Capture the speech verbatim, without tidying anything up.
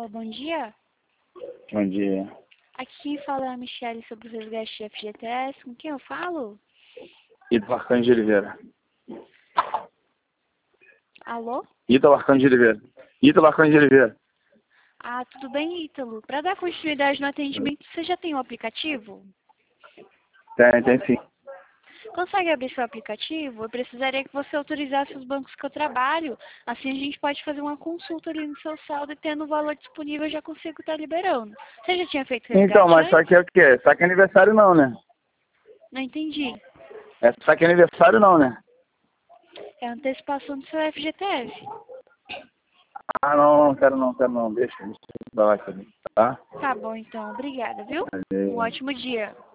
Alô, bom dia. Bom dia. Aqui quem fala é a Michelle sobre o resgate de F G T S. Com quem eu falo? Ítalo Arcanjo de Oliveira. Alô? Ítalo Arcanjo de Oliveira. Ítalo Arcanjo de Oliveira. Ah, tudo bem, Ítalo? Para dar continuidade no atendimento, você já tem o aplicativo? Tem, tem sim. Consegue abrir seu aplicativo? Eu precisaria que você autorizasse os bancos que eu trabalho. Assim a gente pode fazer uma consulta ali no seu saldo e tendo o valor disponível eu já consigo estar liberando. Você já tinha feito resgate Então, mas só antes? que é o quê? Só que é aniversário não, né? Não entendi. É só que é aniversário não, né? É a antecipação do seu F G T S. Ah, não, não quero não, quero não. Deixa, deixa eu dar lá, tá? Tá bom, então. Obrigada, viu? Um Valeu. ótimo dia.